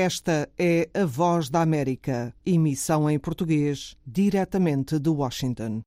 Esta é a Voz da América, emissão em português, diretamente de Washington.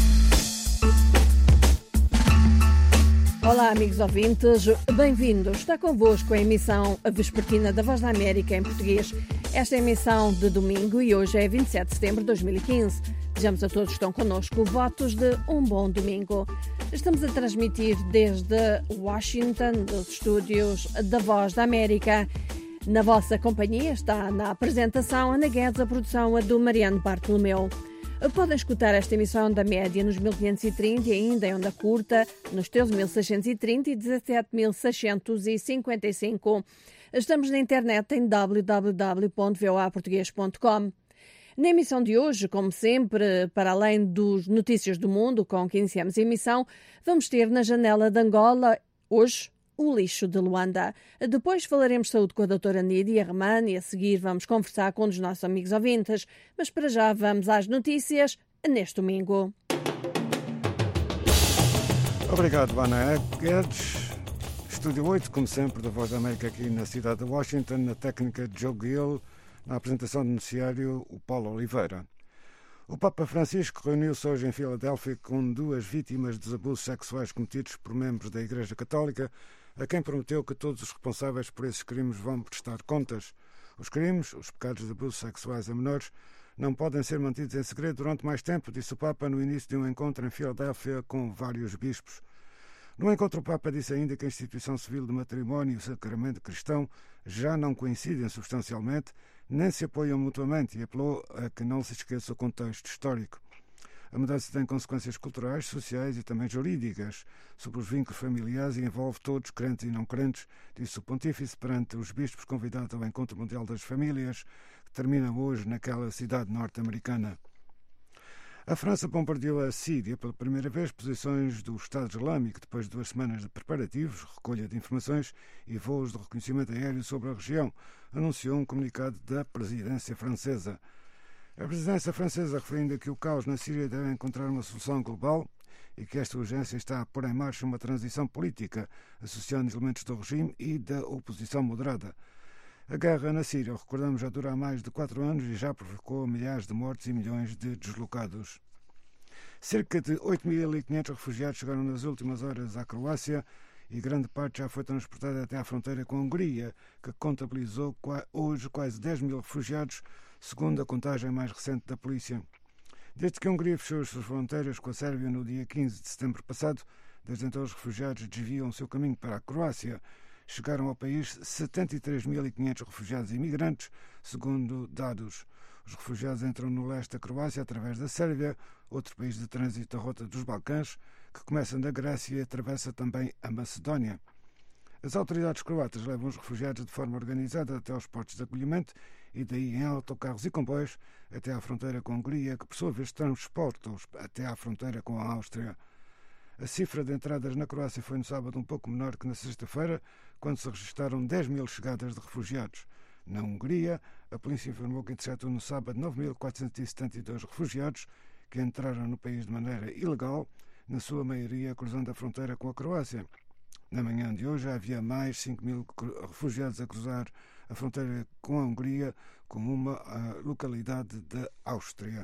Olá, amigos ouvintes, bem-vindos. Está convosco a emissão vespertina da Voz da América em português. Esta é a emissão de domingo e hoje é 27 de setembro de 2015. Desejamos a todos que estão connosco votos de um bom domingo. Estamos a transmitir desde Washington, dos estúdios da Voz da América. Na vossa companhia está na apresentação Ana Guedes, a produção a do Mariano Bartolomeu. Podem escutar esta emissão da média nos 1530 e ainda em onda curta nos 13.630 e 17.655. Estamos na internet em www.voaportugues.com. Na emissão de hoje, como sempre, para além dos notícias do mundo com que iniciamos a emissão, vamos ter na janela de Angola, hoje, o lixo de Luanda. Depois falaremos de saúde com a doutora Nídia Reman e a seguir vamos conversar com um dos nossos amigos ouvintes. Mas para já vamos às notícias neste domingo. Obrigado, Ana Guedes. Estúdio 8, como sempre, da Voz da América aqui na cidade de Washington, na técnica de Joe Gill, na apresentação do noticiário, o Paulo Oliveira. O Papa Francisco reuniu-se hoje em Filadélfia com duas vítimas dos abusos sexuais cometidos por membros da Igreja Católica, a quem prometeu que todos os responsáveis por esses crimes vão prestar contas. Os crimes, os pecados de abusos sexuais a menores, não podem ser mantidos em segredo durante mais tempo, disse o Papa no início de um encontro em Filadélfia com vários bispos. No encontro, o Papa disse ainda que a instituição civil de matrimónio e o sacramento cristão já não coincidem substancialmente, nem se apoiam mutuamente, e apelou a que não se esqueça o contexto histórico. A mudança tem consequências culturais, sociais e também jurídicas sobre os vínculos familiares e envolve todos, crentes e não crentes, disse o Pontífice perante os bispos convidados ao Encontro Mundial das Famílias, que termina hoje naquela cidade norte-americana. A França bombardeou a Síria pela primeira vez posições do Estado Islâmico depois de 2 semanas de preparativos, recolha de informações e voos de reconhecimento aéreo sobre a região, anunciou um comunicado da presidência francesa. A presidência francesa referindo que o caos na Síria deve encontrar uma solução global e que esta urgência está a pôr em marcha uma transição política, associando elementos do regime e da oposição moderada. A guerra na Síria, recordamos, já dura há mais de 4 anos e já provocou milhares de mortes e milhões de deslocados. Cerca de 8.500 refugiados chegaram nas últimas horas à Croácia e grande parte já foi transportada até à fronteira com a Hungria, que contabilizou hoje quase 10.000 refugiados, segundo a contagem mais recente da polícia. Desde que a Hungria fechou as suas fronteiras com a Sérvia no dia 15 de setembro passado, desde então os refugiados desviam o seu caminho para a Croácia. Chegaram ao país 73.500 refugiados e imigrantes, segundo dados. Os refugiados entram no leste da Croácia através da Sérvia, outro país de trânsito da rota dos Balcãs, que começa da Grécia e atravessa também a Macedónia. As autoridades croatas levam os refugiados de forma organizada até aos portos de acolhimento e daí em autocarros e comboios até à fronteira com a Hungria, que por sua vez transporta-os até à fronteira com a Áustria. A cifra de entradas na Croácia foi no sábado um pouco menor que na sexta-feira, quando se registaram 10.000 chegadas de refugiados. Na Hungria, a polícia informou que interceptou no sábado 9.472 refugiados que entraram no país de maneira ilegal, na sua maioria cruzando a fronteira com a Croácia. Na manhã de hoje havia mais 5.000 refugiados a cruzar a fronteira com a Hungria, como uma localidade da Áustria.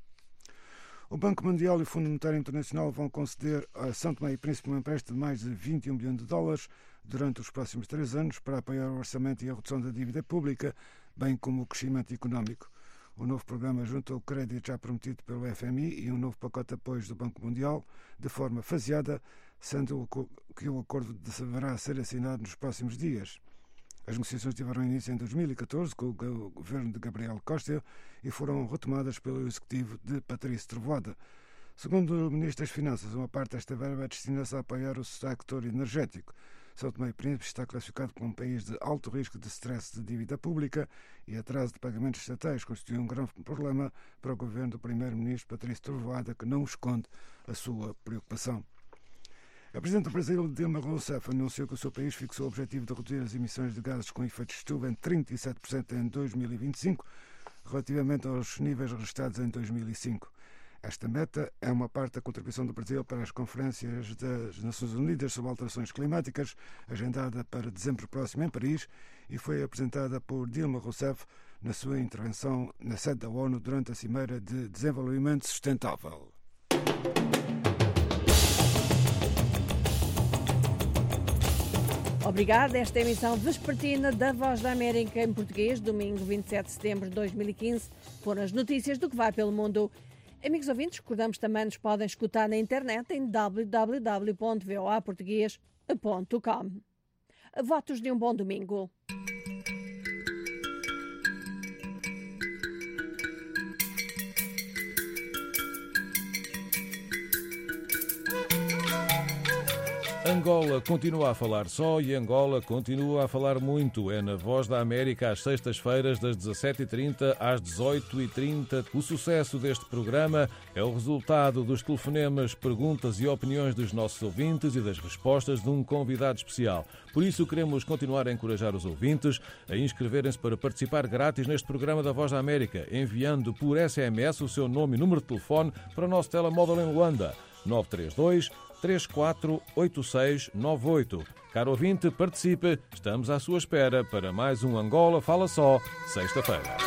O Banco Mundial e o Fundo Monetário Internacional vão conceder a São Tomé e Príncipe um empréstimo de mais de 21 bilhões de dólares durante os próximos 3 anos para apoiar o orçamento e a redução da dívida pública, bem como o crescimento económico. O novo programa junta o crédito já prometido pelo FMI e um novo pacote de apoios do Banco Mundial, de forma faseada, sendo que o acordo deverá ser assinado nos próximos dias. As negociações tiveram início em 2014 com o governo de Gabriel Costa e foram retomadas pelo executivo de Patrício Trovoada. Segundo o Ministro das Finanças, uma parte desta verba destina-se a apoiar o sector energético. São Tomé e Príncipe está classificado como um país de alto risco de stress de dívida pública e atraso de pagamentos estatais constitui um grande problema para o governo do primeiro-ministro Patrício Trovoada, que não esconde a sua preocupação. A Presidente do Brasil, Dilma Rousseff, anunciou que o seu país fixou o objetivo de reduzir as emissões de gases com efeito de estufa em 37% em 2025, relativamente aos níveis registrados em 2005. Esta meta é uma parte da contribuição do Brasil para as conferências das Nações Unidas sobre alterações climáticas, agendada para dezembro próximo em Paris, e foi apresentada por Dilma Rousseff na sua intervenção na sede da ONU durante a Cimeira de Desenvolvimento Sustentável. Obrigada. Esta é a emissão vespertina da Voz da América em português, domingo 27 de setembro de 2015. Foram as notícias do que vai pelo mundo. Amigos ouvintes, recordamos também nos podem escutar na internet em www.voaportugues.com. Votos de um bom domingo. Angola continua a falar só e Angola continua a falar muito. É na Voz da América às sextas-feiras das 17h30 às 18h30. O sucesso deste programa é o resultado dos telefonemas, perguntas e opiniões dos nossos ouvintes e das respostas de um convidado especial. Por isso queremos continuar a encorajar os ouvintes a inscreverem-se para participar grátis neste programa da Voz da América, enviando por SMS o seu nome e número de telefone para o nosso telemóvel em Luanda, 932-348698. Caro ouvinte, participe. Estamos à sua espera para mais um Angola Fala Só, sexta-feira.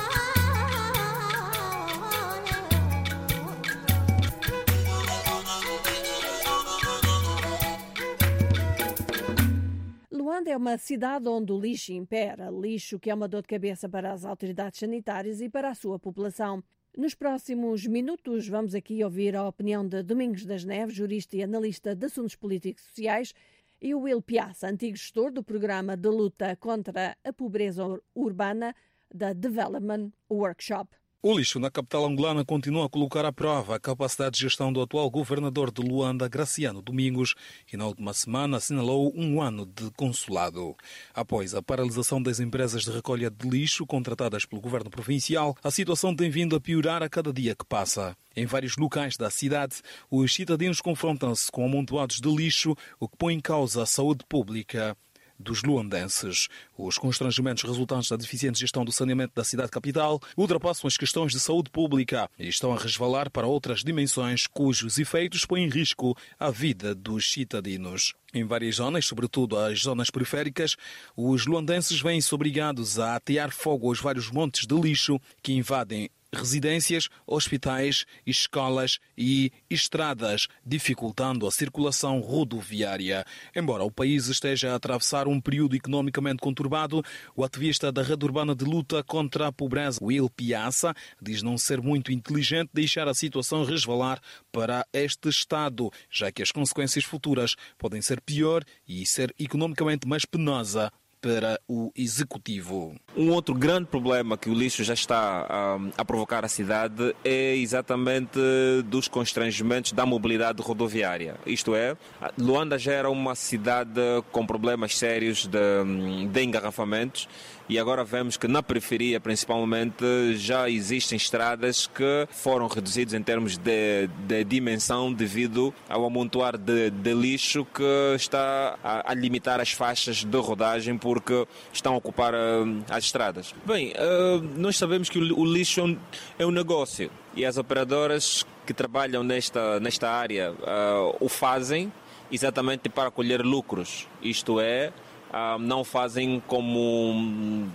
Luanda é uma cidade onde o lixo impera, lixo que é uma dor de cabeça para as autoridades sanitárias e para a sua população. Nos próximos minutos vamos aqui ouvir a opinião de Domingos das Neves, jurista e analista de assuntos políticos e sociais, e o Will Piazza, antigo gestor do programa de luta contra a pobreza urbana da Development Workshop. O lixo na capital angolana continua a colocar à prova a capacidade de gestão do atual governador de Luanda, Graciano Domingos, que na última semana assinalou um ano de consulado. Após a paralisação das empresas de recolha de lixo contratadas pelo governo provincial, a situação tem vindo a piorar a cada dia que passa. Em vários locais da cidade, os cidadãos confrontam-se com amontoados de lixo, o que põe em causa a saúde pública dos luandenses. Os constrangimentos resultantes da deficiente gestão do saneamento da cidade capital ultrapassam as questões de saúde pública e estão a resvalar para outras dimensões cujos efeitos põem em risco a vida dos cidadãos. Em várias zonas, sobretudo as zonas periféricas, os luandenses vêm-se obrigados a atear fogo aos vários montes de lixo que invadem residências, hospitais, escolas e estradas, dificultando a circulação rodoviária. Embora o país esteja a atravessar um período economicamente conturbado, o ativista da Rede Urbana de Luta contra a Pobreza, Will Piazza, diz não ser muito inteligente deixar a situação resvalar para este estado, já que as consequências futuras podem ser pior e ser economicamente mais penosa para o executivo. Um outro grande problema que o lixo já está a provocar à cidade é exatamente dos constrangimentos da mobilidade rodoviária. Isto é, Luanda já era uma cidade com problemas sérios de engarrafamentos e agora vemos que na periferia, principalmente, já existem estradas que foram reduzidas em termos de dimensão devido ao amontoar de lixo que está a limitar as faixas de rodagem porque estão a ocupar as estradas. Bem, nós sabemos que o lixo é um negócio e as operadoras que trabalham nesta área o fazem exatamente para colher lucros. Isto é, não fazem como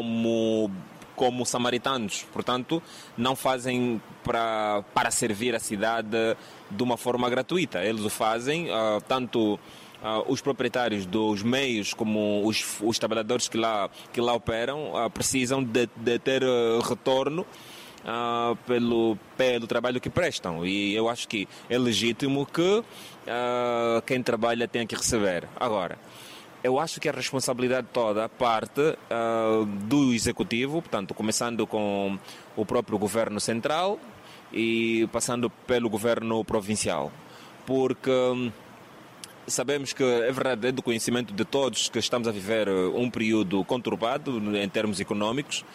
samaritanos, portanto, não fazem para servir a cidade de uma forma gratuita. Eles o fazem, tanto os proprietários dos meios como os trabalhadores que lá operam precisam de ter retorno pelo trabalho que prestam, e eu acho que é legítimo que quem trabalha tenha que receber. Agora, eu acho que a responsabilidade toda parte do Executivo, portanto, começando com o próprio Governo Central e passando pelo Governo Provincial, porque sabemos que, é verdade, é do conhecimento de todos que estamos a viver um período conturbado em termos económicos,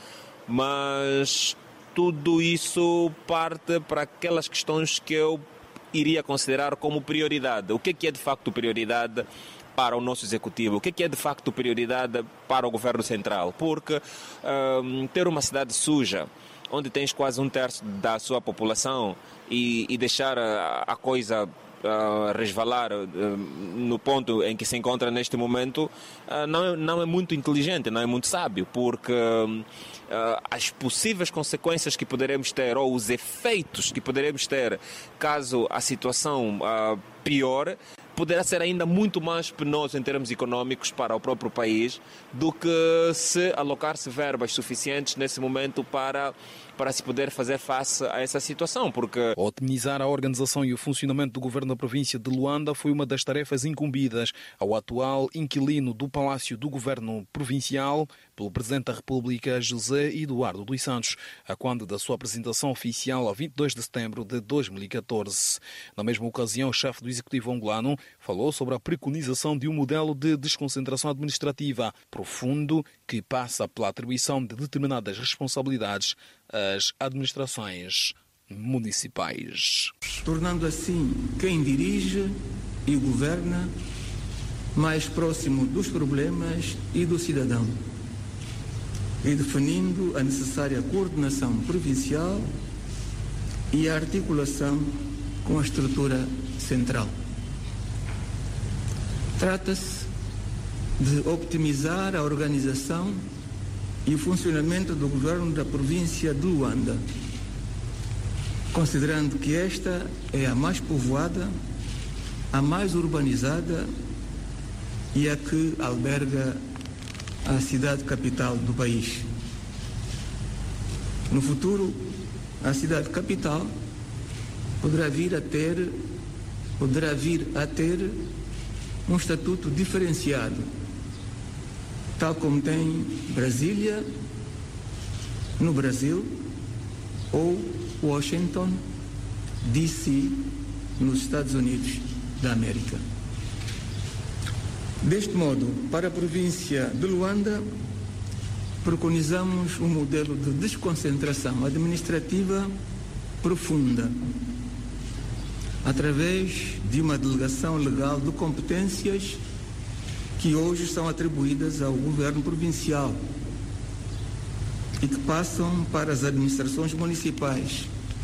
mas tudo isso parte para aquelas questões que eu iria considerar como prioridade. O que é de facto prioridade para o nosso Executivo? O que é de facto prioridade para o Governo Central? Porque ter uma cidade suja, onde tens quase 1/3 da sua população e deixar a coisa resvalar no ponto em que se encontra neste momento, não é muito inteligente, não é muito sábio, porque as possíveis consequências que poderemos ter ou os efeitos que poderemos ter caso a situação pior poderá ser ainda muito mais penoso em termos econômicos para o próprio país do que se alocar-se verbas suficientes nesse momento para se poder fazer face a essa situação, porque... Otimizar a organização e o funcionamento do governo da província de Luanda foi uma das tarefas incumbidas ao atual inquilino do Palácio do Governo Provincial pelo Presidente da República, José Eduardo dos Santos, a quando da sua apresentação oficial a 22 de setembro de 2014. Na mesma ocasião, o chefe do Executivo angolano falou sobre a preconização de um modelo de desconcentração administrativa profundo que passa pela atribuição de determinadas responsabilidades às administrações municipais. Tornando assim quem dirige e governa mais próximo dos problemas e do cidadão e definindo a necessária coordenação provincial e a articulação com a estrutura central. Trata-se de optimizar a organização e o funcionamento do governo da província de Luanda, considerando que esta é a mais povoada, a mais urbanizada e a que alberga a cidade capital do país. No futuro, a cidade capital poderá vir a ter um estatuto diferenciado, tal como tem Brasília, no Brasil, ou Washington, D.C., nos Estados Unidos da América. Deste modo, para a província de Luanda, preconizamos um modelo de desconcentração administrativa profunda, através de uma delegação legal de competências que hoje são atribuídas ao governo provincial e que passam para as administrações municipais,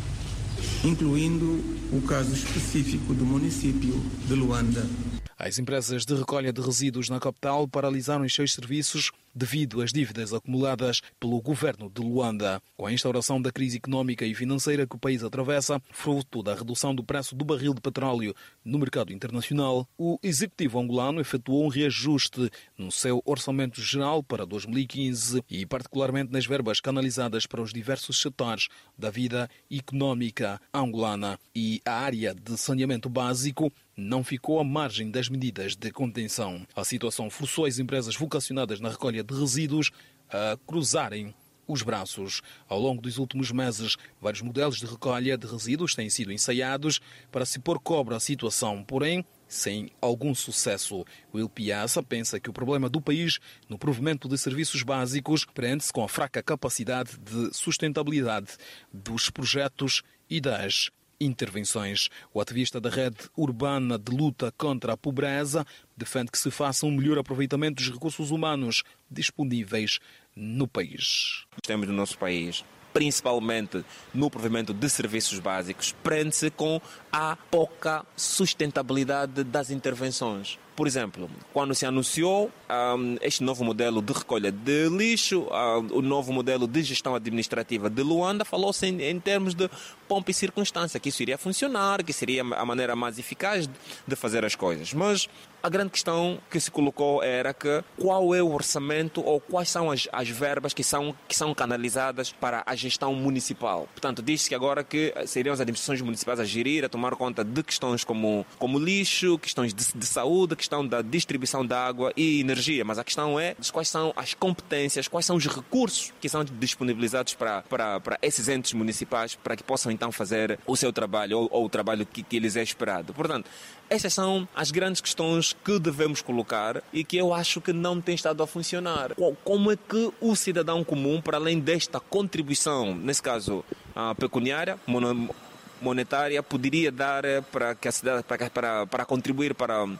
incluindo o caso específico do município de Luanda. As empresas de recolha de resíduos na capital paralisaram os seus serviços devido às dívidas acumuladas pelo governo de Luanda. Com a instauração da crise económica e financeira que o país atravessa, fruto da redução do preço do barril de petróleo no mercado internacional, o executivo angolano efetuou um reajuste no seu orçamento geral para 2015 e particularmente nas verbas canalizadas para os diversos setores da vida económica angolana. E a área de saneamento básico não ficou à margem das medidas de contenção. A situação forçou as empresas vocacionadas na recolha de resíduos a cruzarem os braços. Ao longo dos últimos meses, vários modelos de recolha de resíduos têm sido ensaiados para se pôr cobre à situação, porém, sem algum sucesso. O Il Piazza pensa que o problema do país no provimento de serviços básicos prende-se com a fraca capacidade de sustentabilidade dos projetos e das intervenções. O ativista da rede urbana de luta contra a pobreza defende que se faça um melhor aproveitamento dos recursos humanos disponíveis no país. Temos no nosso país, principalmente no provimento de serviços básicos, prende-se com a pouca sustentabilidade das intervenções. Por exemplo, quando se anunciou este novo modelo de recolha de lixo, o novo modelo de gestão administrativa de Luanda, falou-se em termos de pompa e circunstância, que isso iria funcionar, que seria a maneira mais eficaz de fazer as coisas. Mas a grande questão que se colocou era que qual é o orçamento ou quais são as verbas que são canalizadas para a gestão municipal. Portanto, diz-se que agora que seriam as administrações municipais a gerir, a tomar conta de questões como lixo, questões de saúde, questão da distribuição de água e energia. Mas a questão é quais são as competências, quais são os recursos que são disponibilizados para esses entes municipais para que possam então fazer o seu trabalho ou o trabalho que lhes é esperado. Portanto, essas são as grandes questões que devemos colocar e que eu acho que não tem estado a funcionar. Como é que o cidadão comum, para além desta contribuição, nesse caso pecuniária, monetária, poderia dar para que a cidade, para contribuir para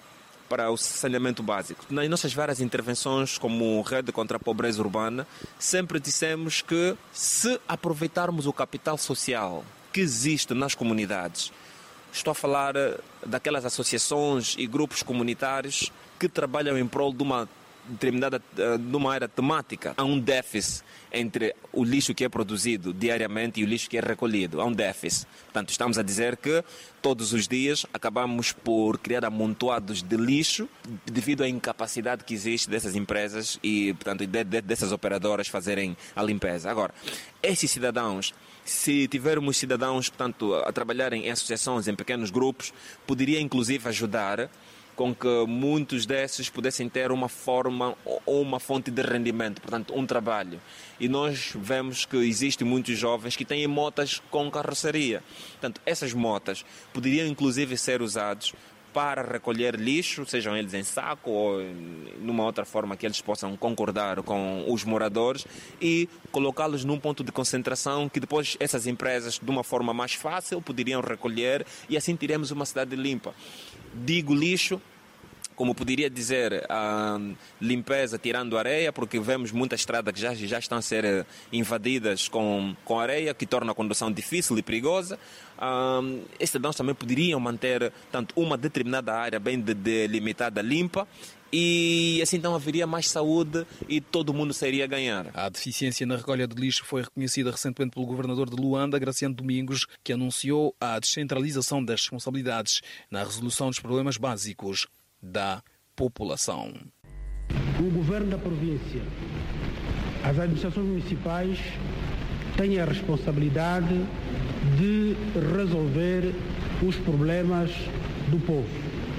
para o saneamento básico. Nas nossas várias intervenções como Rede contra a Pobreza Urbana, sempre dissemos que se aproveitarmos o capital social que existe nas comunidades, estou a falar daquelas associações e grupos comunitários que trabalham em prol de uma determinada numa área temática, há um déficit entre o lixo que é produzido diariamente e o lixo que é recolhido. Há um déficit. Portanto, estamos a dizer que todos os dias acabamos por criar amontoados de lixo devido à incapacidade que existe dessas empresas e, portanto, dessas operadoras fazerem a limpeza. Agora, esses cidadãos, se tivermos cidadãos, portanto, a trabalharem em associações, em pequenos grupos, poderia inclusive ajudar com que muitos desses pudessem ter uma forma ou uma fonte de rendimento, portanto, um trabalho. E nós vemos que existem muitos jovens que têm motas com carroceria. Portanto, essas motas poderiam inclusive ser usadas para recolher lixo, sejam eles em saco ou numa outra forma que eles possam concordar com os moradores e colocá-los num ponto de concentração que depois essas empresas, de uma forma mais fácil, poderiam recolher e assim teremos uma cidade limpa. Digo lixo, como poderia dizer, a limpeza tirando areia, porque vemos muitas estradas que já estão a ser invadidas com areia, que torna a condução difícil e perigosa. Esses cidadãos também poderiam manter tanto uma determinada área bem delimitada limpa, e assim então haveria mais saúde e todo mundo sairia a ganhar. A deficiência na recolha de lixo foi reconhecida recentemente pelo governador de Luanda, Graciano Domingos, que anunciou a descentralização das responsabilidades na resolução dos problemas básicos da população. O governo da província, as administrações municipais têm a responsabilidade de resolver os problemas do povo.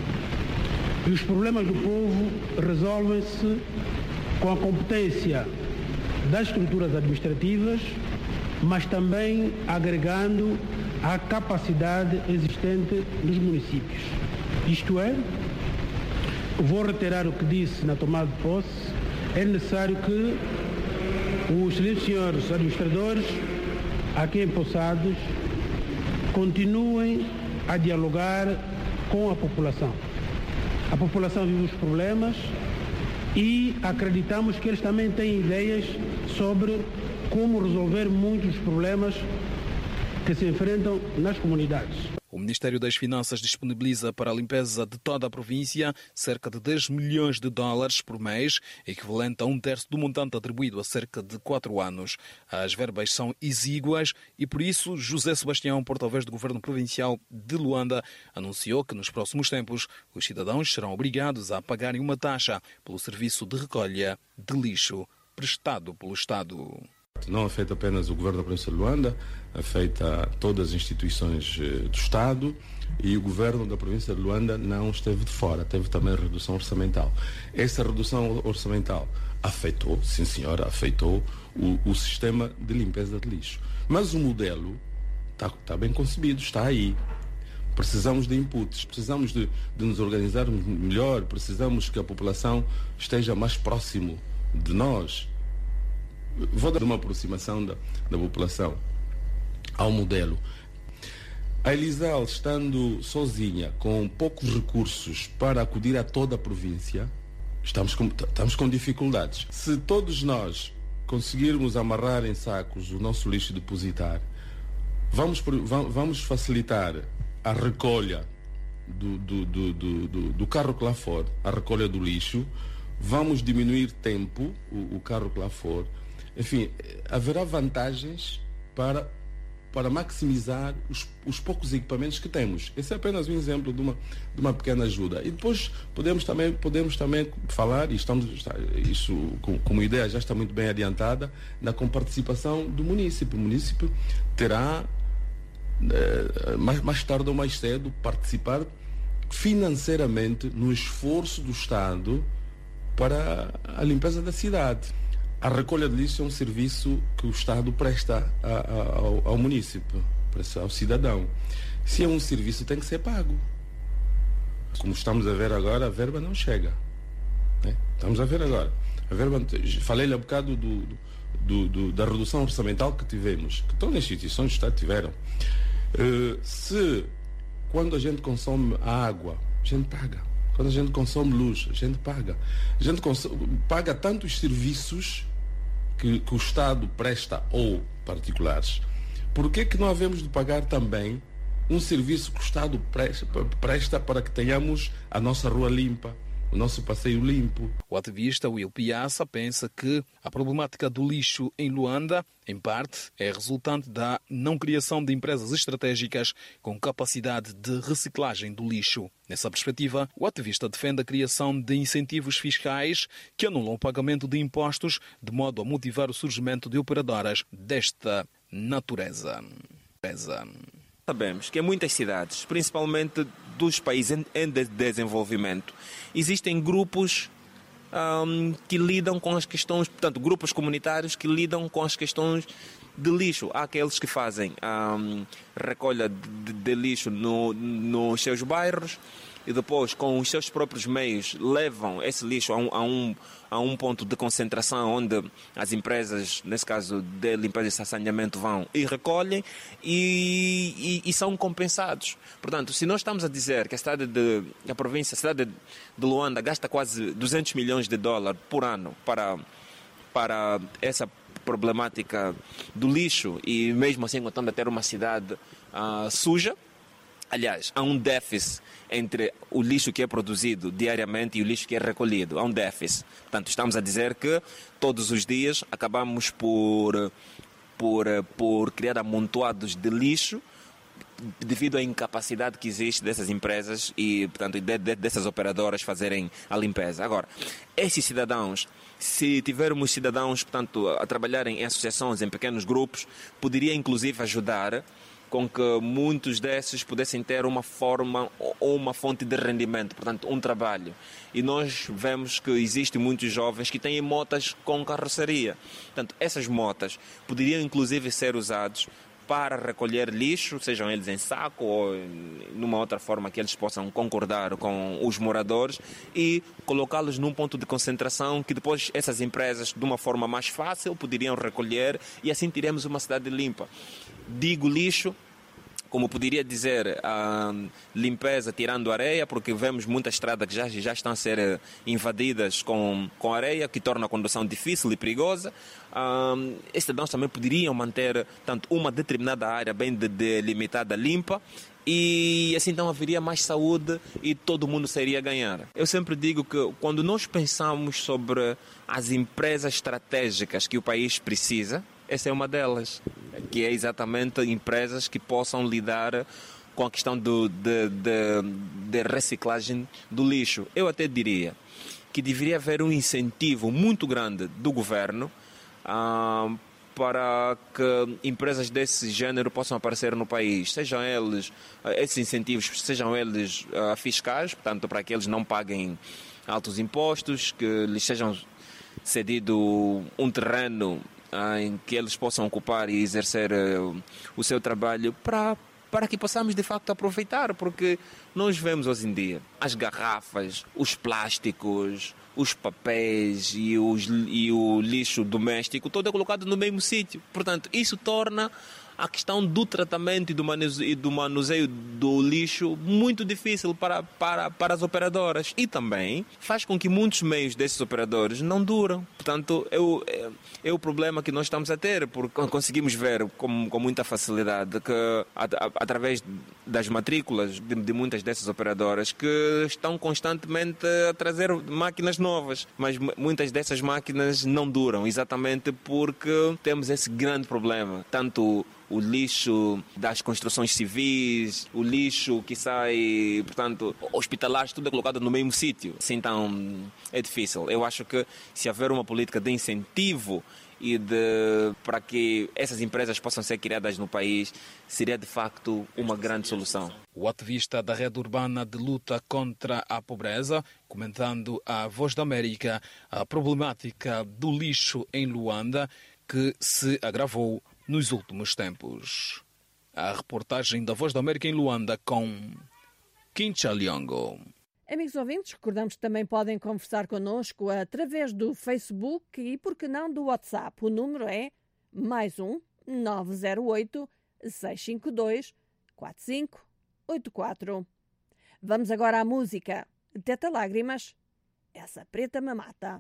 E os problemas do povo resolvem-se com a competência das estruturas administrativas, mas também agregando a capacidade existente dos municípios. Isto é, vou reiterar o que disse na tomada de posse, é necessário que os senhores administradores aqui empossados continuem a dialogar com a população. A população vive os problemas e acreditamos que eles também têm ideias sobre como resolver muitos problemas que se enfrentam nas comunidades. O Ministério das Finanças disponibiliza para a limpeza de toda a província cerca de 10 milhões de dólares por mês, equivalente a 1/3 do montante atribuído a cerca de 4 anos. As verbas são exíguas e, por isso, José Sebastião, porta-voz do Governo Provincial de Luanda, anunciou que nos próximos tempos os cidadãos serão obrigados a pagarem uma taxa pelo serviço de recolha de lixo prestado pelo Estado. Não afeta apenas o Governo da Província de Luanda, afeta todas as instituições do Estado, e o Governo da Província de Luanda não esteve de fora, teve também redução orçamental. Essa redução orçamental afetou, sim senhora, afetou o sistema de limpeza de lixo. Mas o modelo está bem concebido, está aí. Precisamos de inputs, precisamos de nos organizarmos melhor, precisamos que a população esteja mais próximo de nós. Vou dar uma aproximação da população ao modelo. A Elisal, estando sozinha, com poucos recursos para acudir a toda a província, estamos com dificuldades. Se todos nós conseguirmos amarrar em sacos o nosso lixo e depositar, vamos facilitar a recolha do carro que lá for, a recolha do lixo, vamos diminuir tempo, o carro que lá for. Enfim, haverá vantagens para maximizar os poucos equipamentos que temos. Esse é apenas um exemplo de uma pequena ajuda. E depois podemos também falar, e isso como ideia já está muito bem adiantada, na comparticipação do município. O município terá, mais tarde ou mais cedo, participar financeiramente no esforço do Estado para a limpeza da cidade. A recolha de lixo é um serviço que o Estado presta ao município, presta ao cidadão. Se é um serviço, tem que ser pago. Como estamos a ver agora, a verba não chega. Né? Estamos a ver agora. A verba, falei-lhe há bocado da redução orçamental que tivemos, que todas as instituições do Estado tiveram. Quando a gente consome a água, a gente paga. Quando a gente consome luz, a gente paga. A gente paga tantos serviços que o Estado presta ou particulares. Por que não havemos de pagar também um serviço que o Estado presta para que tenhamos a nossa rua limpa, o nosso passeio limpo? O ativista Will Piazza pensa que a problemática do lixo em Luanda, em parte, é resultante da não criação de empresas estratégicas com capacidade de reciclagem do lixo. Nessa perspectiva, o ativista defende a criação de incentivos fiscais que anulam o pagamento de impostos de modo a motivar o surgimento de operadoras desta natureza. Sabemos que em muitas cidades, principalmente dos países em desenvolvimento, existem grupos que lidam com as questões, portanto, grupos comunitários que lidam com as questões de lixo. Há aqueles que fazem recolha de lixo nos seus bairros e depois, com os seus próprios meios, levam esse lixo a um ponto de concentração onde as empresas, nesse caso de limpeza e saneamento, vão e recolhem e são compensados. Portanto, se nós estamos a dizer que a cidade de Luanda gasta quase 200 milhões de dólares por ano para essa problemática do lixo e mesmo assim contando a ter uma cidade suja, aliás, há um déficit entre o lixo que é produzido diariamente e o lixo que é recolhido. Há um déficit. Portanto, estamos a dizer que todos os dias acabamos por criar amontoados de lixo devido à incapacidade que existe dessas empresas e, portanto, dessas operadoras fazerem a limpeza. Agora, esses cidadãos, se tivermos cidadãos, portanto, a trabalharem em associações, em pequenos grupos, poderia inclusive ajudar com que muitos desses pudessem ter uma forma ou uma fonte de rendimento, portanto, um trabalho. E nós vemos que existem muitos jovens que têm motas com carroceria. Portanto, essas motas poderiam inclusive ser usadas para recolher lixo, sejam eles em saco ou numa outra forma que eles possam concordar com os moradores e colocá-los num ponto de concentração que depois essas empresas, de uma forma mais fácil, poderiam recolher e assim teremos uma cidade limpa. Digo lixo, como poderia dizer, a limpeza tirando areia, porque vemos muitas estradas que já estão a ser invadidas com areia, que torna a condução difícil e perigosa. Estes cidadãos também poderiam manter tanto uma determinada área bem delimitada limpa, e assim então haveria mais saúde e todo mundo seria a ganhar. Eu sempre digo que quando nós pensamos sobre as empresas estratégicas que o país precisa, essa é uma delas, que é exatamente empresas que possam lidar com a questão de reciclagem do lixo. Eu até diria que deveria haver um incentivo muito grande do governo para que empresas desse género possam aparecer no país, sejam eles, esses incentivos, sejam eles fiscais, portanto, para que eles não paguem altos impostos, que lhes sejam cedido um terreno em que eles possam ocupar e exercer o seu trabalho para que possamos de facto aproveitar, porque nós vemos hoje em dia as garrafas, os plásticos, os papéis e o lixo doméstico todo é colocado no mesmo sítio. Portanto, isso torna a questão do tratamento e do manuseio do lixo muito difícil para as operadoras e também faz com que muitos meios desses operadores não duram. Portanto, é o problema que nós estamos a ter, porque conseguimos ver com muita facilidade que através das matrículas de muitas dessas operadoras que estão constantemente a trazer máquinas novas, mas muitas dessas máquinas não duram, exatamente porque temos esse grande problema, tanto o lixo das construções civis, o lixo que sai, portanto, hospitalares, tudo é colocado no mesmo sítio. Assim, então, é difícil. Eu acho que se haver uma política de incentivo e para que essas empresas possam ser criadas no país, seria de facto uma grande solução. O ativista da Rede Urbana de Luta contra a Pobreza, comentando à Voz da América a problemática do lixo em Luanda, que se agravou nos últimos tempos. A reportagem da Voz da América em Luanda com Kincha Liongo. Amigos ouvintes, recordamos que também podem conversar connosco através do Facebook e, por que não, do WhatsApp. O número é +1 908 652 4584. Vamos agora à música. Teta Lágrimas, essa preta me mata.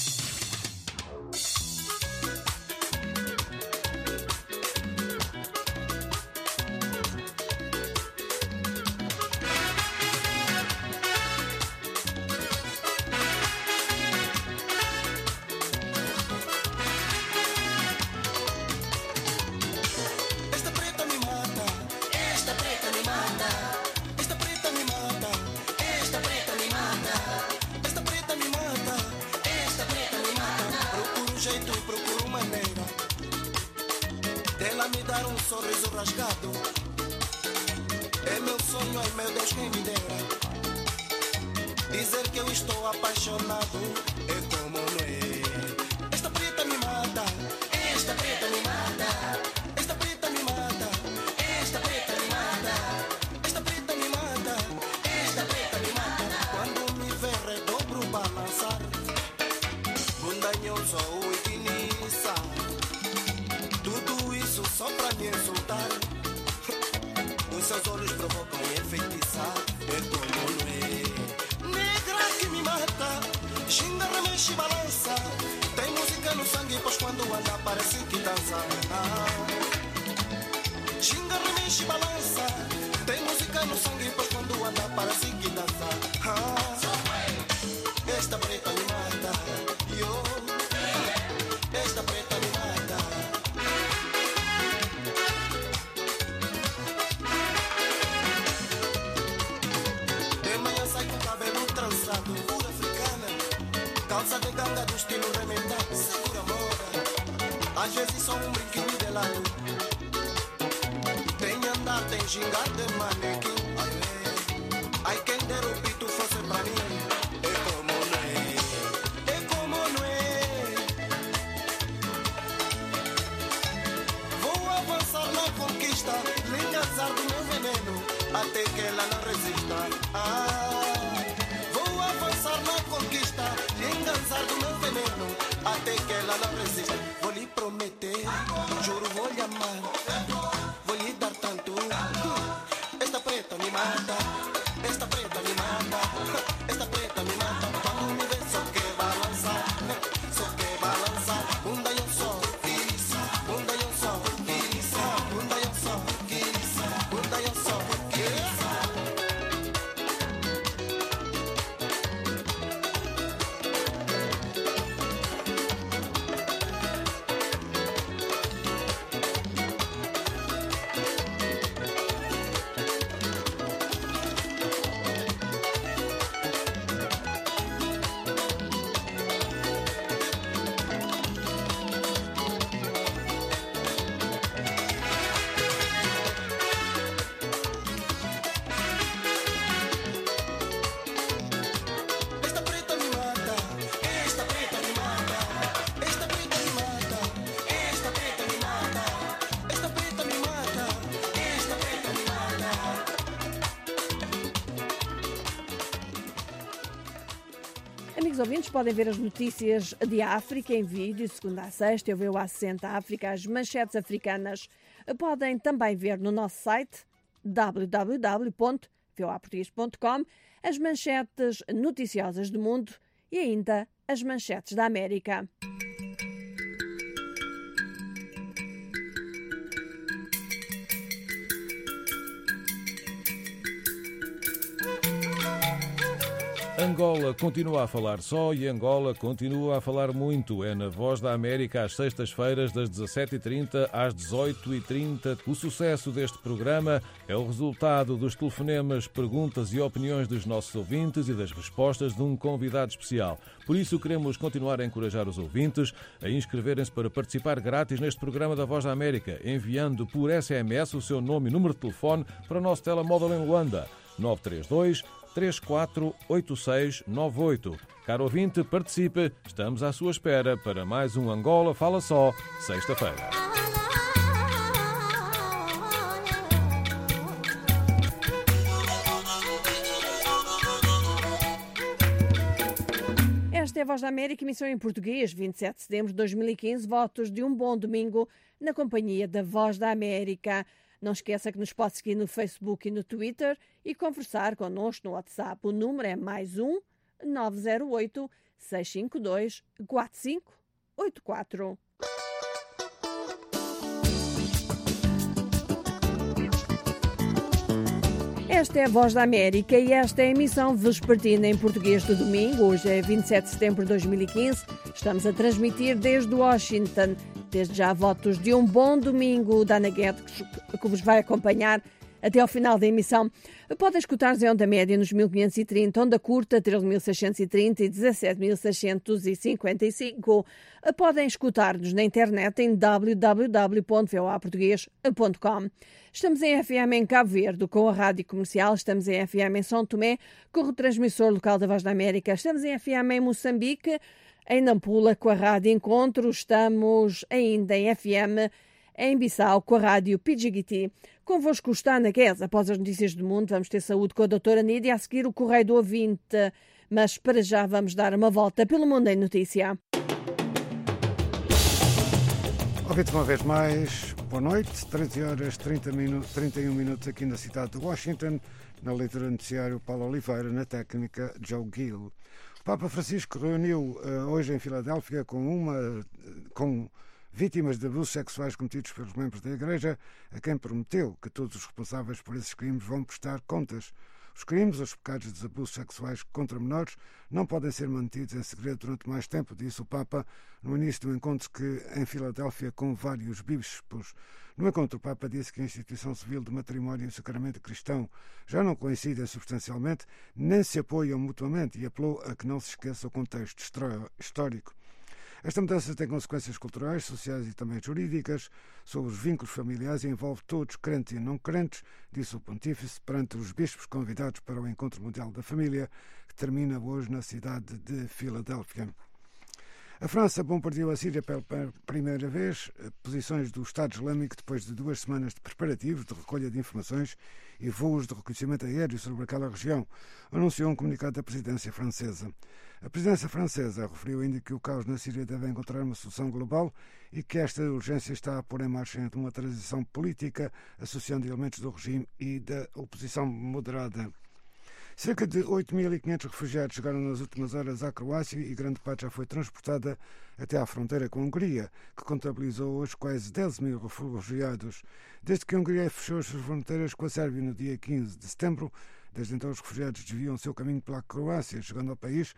Sorriso rasgado, é meu sonho, ai meu Deus, quem me dera dizer que eu estou apaixonado, é como não é. Esta preta me mata, esta preta me mata, esta preta me mata, esta preta me mata, esta preta me mata, esta preta me mata. Quando me vê redobro balançar, bundanhoso ou igniça, tudo isso só pra me insultar. Os seus olhos provocam enfeitiçar, é como não é. Negra que me mata, xinga, remexe e balança. Tem música no sangue, pois quando anda parece que dança. Xinga, remexe e balança. Tem música no sangue, pois quando anda parece que dança. Esta preta me mata, esta preta me mata. Pura africana, calça de ganga do estilo remendado, segura moda, às vezes só um brinquinho de lado. Tem andar, tem gingar de manequim. Ai, quem der o pito fosse pra mim. É como não é, é como não é. Vou avançar na conquista, me engasar do meu veneno, até que ela não resista. Avançar na conquista, engansar do meu veneno, até que ela não resista. Vou lhe prometer, juro vou lhe amar, vou lhe dar tanto. Esta preta me mata, esta preta me mata, esta preta me mata. Quando me vê só quer balançar, só quer balançar. Bunda eu só, isso, bunda eu só, isso, bunda eu só, isso, bunda eu só, isso. Amigos ouvintes, podem ver as notícias de África em vídeo, segunda a sexta, eu vejo a 60 África, as manchetes africanas. Podem também ver no nosso site www.voaportugues.com as manchetes noticiosas do mundo e ainda as manchetes da América. Angola continua a falar só e Angola continua a falar muito. É na Voz da América às sextas-feiras das 17h30 às 18h30. O sucesso deste programa é o resultado dos telefonemas, perguntas e opiniões dos nossos ouvintes e das respostas de um convidado especial. Por isso queremos continuar a encorajar os ouvintes a inscreverem-se para participar grátis neste programa da Voz da América, enviando por SMS o seu nome e número de telefone para o nosso telemóvel em Luanda, 932-348698. Caro ouvinte, participe. Estamos à sua espera para mais um Angola Fala Só, sexta-feira. Esta é a Voz da América, emissão em português, 27 de setembro de 2015. Votos de um bom domingo na companhia da Voz da América. Não esqueça que nos pode seguir no Facebook e no Twitter e conversar connosco no WhatsApp. O número é +1 908 652 4584. Esta é a Voz da América e esta é a emissão vespertina em português do domingo. Hoje é 27 de setembro de 2015. Estamos a transmitir desde Washington. Desde já, votos de um bom domingo da Ana Guedes, que vos vai acompanhar até ao final da emissão. Podem escutar-nos em onda média nos 1530, onda curta 13.630 e 17.655. Podem escutar-nos na internet em www.voaportugues.com. Estamos em FM em Cabo Verde com a Rádio Comercial, estamos em FM em São Tomé com o retransmissor local da Voz da América, estamos em FM em Moçambique, em Nampula com a Rádio Encontro, estamos ainda em FM em Bissau com a Rádio Pidjigiti. Convosco está Ana Guedes. Após as notícias do mundo, vamos ter saúde com a doutora Nídia, a seguir o Correio do Ouvinte. Mas para já vamos dar uma volta pelo mundo em notícia. Ouvinte uma vez mais, boa noite, 13 horas 31 minutos aqui na cidade de Washington, na leitura do noticiário Paulo Oliveira, na técnica Joe Gill. O Papa Francisco reuniu hoje em Filadélfia com vítimas de abusos sexuais cometidos pelos membros da Igreja, a quem prometeu que todos os responsáveis por esses crimes vão prestar contas. Os crimes, os pecados de abusos sexuais contra menores, não podem ser mantidos em segredo durante mais tempo, disse o Papa no início do encontro em Filadélfia com vários bispos. No encontro, o Papa disse que a instituição civil de matrimónio e o sacramento cristão já não coincidem substancialmente, nem se apoiam mutuamente, e apelou a que não se esqueça o contexto histórico. Esta mudança tem consequências culturais, sociais e também jurídicas sobre os vínculos familiares e envolve todos, crentes e não crentes, disse o Pontífice perante os bispos convidados para o Encontro Mundial da Família, que termina hoje na cidade de Filadélfia. A França bombardeou a Síria pela primeira vez posições do Estado Islâmico depois de 2 semanas de preparativos, de recolha de informações e voos de reconhecimento aéreo sobre aquela região, anunciou um comunicado da presidência francesa. A presidência francesa referiu ainda que o caos na Síria deve encontrar uma solução global e que esta urgência está a pôr em marcha uma transição política, associando elementos do regime e da oposição moderada. Cerca de 8.500 refugiados chegaram nas últimas horas à Croácia e grande parte já foi transportada até à fronteira com a Hungria, que contabilizou hoje quase 10.000 refugiados. Desde que a Hungria fechou as suas fronteiras com a Sérvia no dia 15 de setembro, desde então os refugiados desviam o seu caminho pela Croácia, chegando ao país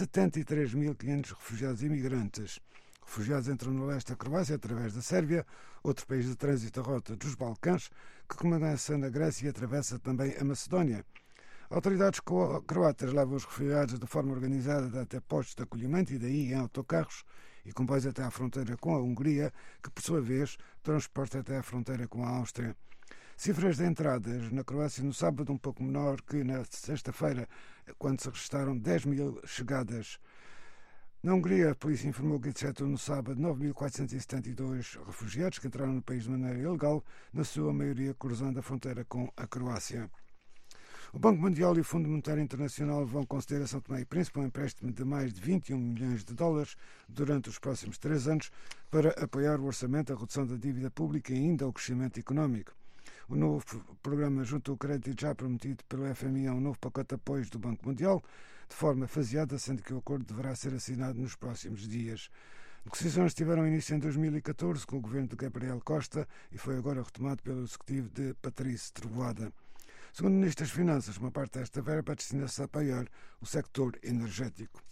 73.500 refugiados imigrantes. Refugiados entram no leste da Croácia através da Sérvia, outro país de trânsito da rota dos Balcãs, que começa na Grécia e atravessa também a Macedónia. Autoridades croatas levam os refugiados de forma organizada até postos de acolhimento e daí em autocarros e comboios até à fronteira com a Hungria, que por sua vez transporta até à fronteira com a Áustria. Cifras de entradas na Croácia no sábado um pouco menor que na sexta-feira, quando se registaram 10.000 chegadas. Na Hungria, a polícia informou que detectou no sábado 9.472 refugiados que entraram no país de maneira ilegal, na sua maioria cruzando a fronteira com a Croácia. O Banco Mundial e o Fundo Monetário Internacional vão conceder a São Tomé e Príncipe um empréstimo de mais de 21 milhões de dólares durante os próximos 3 anos para apoiar o orçamento, a redução da dívida pública e ainda o crescimento económico. O novo programa junto ao crédito já prometido pelo FMI é um novo pacote de apoios do Banco Mundial, de forma faseada, sendo que o acordo deverá ser assinado nos próximos dias. Negociações tiveram início em 2014 com o governo de Gabriel Costa e foi agora retomado pelo executivo de Patrício Trovoada. Segundo o Ministro das Finanças, uma parte desta verba destina-se a apoiar o sector energético.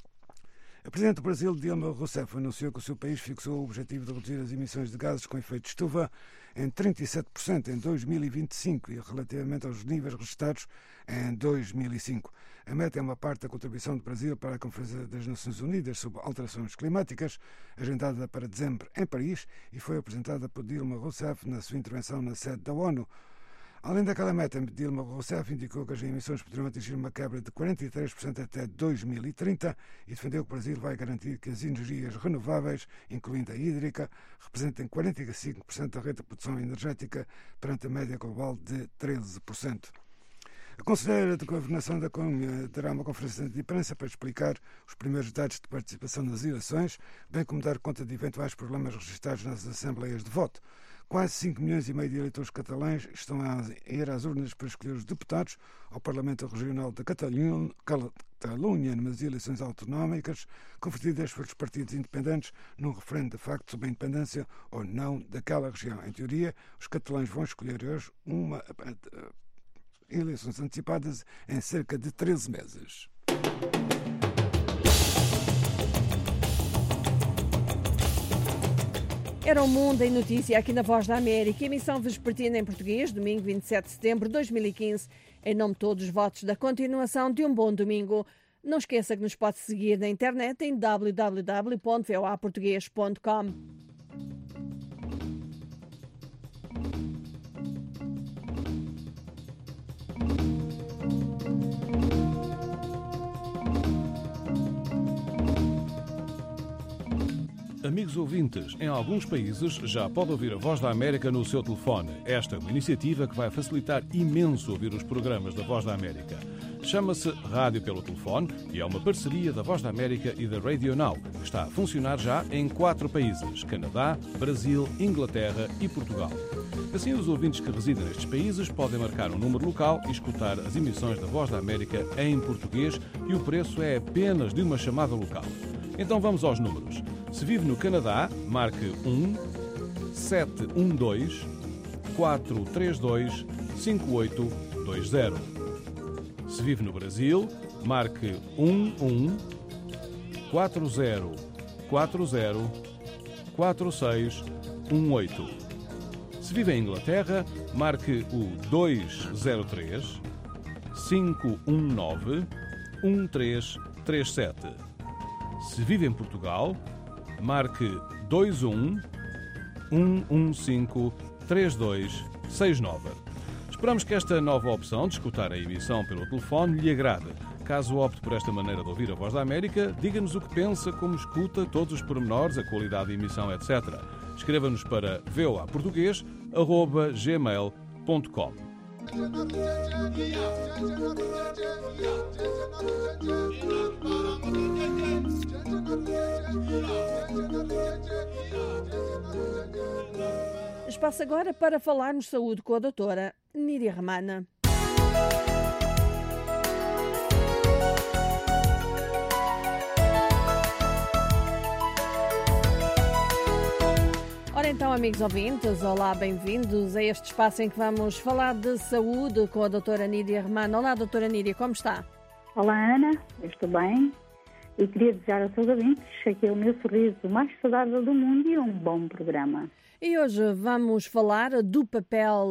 A Presidente do Brasil, Dilma Rousseff, anunciou que o seu país fixou o objetivo de reduzir as emissões de gases com efeito de estufa em 37% em 2025 e relativamente aos níveis registrados em 2005. A meta é uma parte da contribuição do Brasil para a Conferência das Nações Unidas sobre Alterações Climáticas, agendada para dezembro em Paris, e foi apresentada por Dilma Rousseff na sua intervenção na sede da ONU. Além daquela meta, Dilma Rousseff indicou que as emissões poderiam atingir uma quebra de 43% até 2030 e defendeu que o Brasil vai garantir que as energias renováveis, incluindo a hídrica, representem 45% da rede de produção energética perante a média global de 13%. A Conselheira de Governação da Colômbia dará uma conferência de imprensa para explicar os primeiros dados de participação nas eleições, bem como dar conta de eventuais problemas registrados nas assembleias de voto. Quase 5 milhões e meio de eleitores catalães estão a ir às urnas para escolher os deputados ao Parlamento Regional da Catalunha nas eleições autonómicas, convertidas pelos partidos independentes num referendo de facto sobre a independência ou não daquela região. Em teoria, os catalães vão escolher hoje eleições antecipadas em cerca de 13 meses. Era o Mundo em Notícia aqui na Voz da América, emissão vespertina em português, domingo 27 de setembro de 2015. Em nome de todos os votos da continuação de um bom domingo. Não esqueça que nos pode seguir na internet em www.voaportugues.com. Amigos ouvintes, em alguns países já pode ouvir a Voz da América no seu telefone. Esta é uma iniciativa que vai facilitar imenso ouvir os programas da Voz da América. Chama-se Rádio pelo Telefone e é uma parceria da Voz da América e da Radio Now, que está a funcionar já em 4 países: Canadá, Brasil, Inglaterra e Portugal. Assim, os ouvintes que residem nestes países podem marcar um número local e escutar as emissões da Voz da América em português, e o preço é apenas de uma chamada local. Então vamos aos números. Se vive no Canadá, marque 1-712-432-5820. Se vive no Brasil, marque 11-4040-4618. Se vive em Inglaterra, marque o 203-519-1337. Se vive em Portugal, marque 21-115-3269. Esperamos que esta nova opção de escutar a emissão pelo telefone lhe agrade. Caso opte por esta maneira de ouvir a Voz da América, diga-nos o que pensa, como escuta, todos os pormenores, a qualidade de emissão, etc. Escreva-nos para voaportugues@gmail.com. Espaço agora para falarmos de saúde com a doutora Nídia Ramana. Ora então, amigos ouvintes, olá, bem-vindos a este espaço em que vamos falar de saúde com a doutora Nídia Ramana. Olá, doutora Nídia, como está? Olá, Ana, eu estou bem e queria desejar aos seus ouvintes aquele meu sorriso mais saudável do mundo e um bom programa. E hoje vamos falar do papel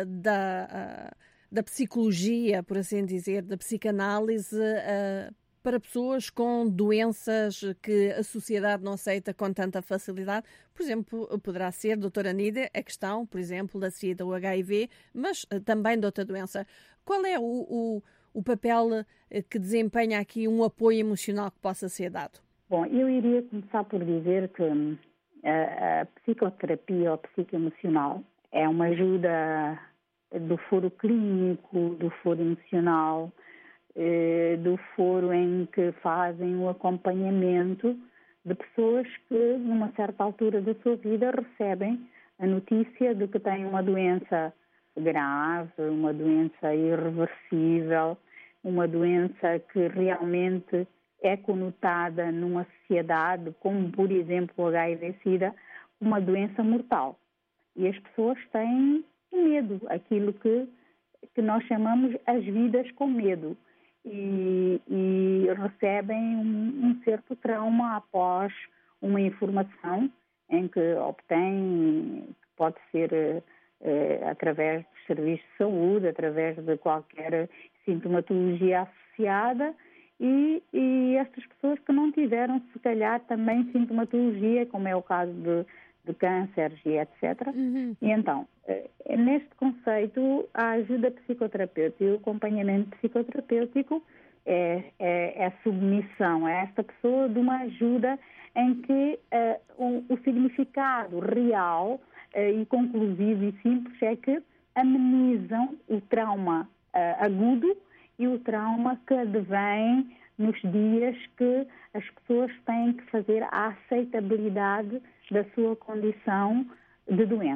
da psicologia, por assim dizer, da psicanálise para pessoas com doenças que a sociedade não aceita com tanta facilidade. Por exemplo, poderá ser, doutora Nídia, a questão, por exemplo, da SIDA, o HIV, mas também de outra doença. Qual é o papel que desempenha aqui um apoio emocional que possa ser dado? Bom, eu iria começar por dizer que a psicoterapia ou psicoemocional é uma ajuda do foro clínico, do foro emocional, do foro em que fazem o acompanhamento de pessoas que, numa certa altura da sua vida, recebem a notícia de que têm uma doença grave, uma doença irreversível, uma doença que realmente é conotada numa sociedade, como, por exemplo, o HIV-Sida, uma doença mortal. E as pessoas têm medo, aquilo que nós chamamos as vidas com medo. E recebem um certo trauma após uma informação em que obtêm, pode ser através dos serviços de saúde, através de qualquer sintomatologia associada, e estas pessoas que não tiveram, se calhar, também sintomatologia, como é o caso de cânceres e etc. Uhum. E então, neste conceito, a ajuda psicoterapêutica e o acompanhamento psicoterapêutico é a submissão a esta pessoa de uma ajuda em que o significado real e conclusivo e simples é que amenizam o trauma agudo e o trauma que advém nos dias que as pessoas têm que fazer a aceitabilidade da sua condição de doença.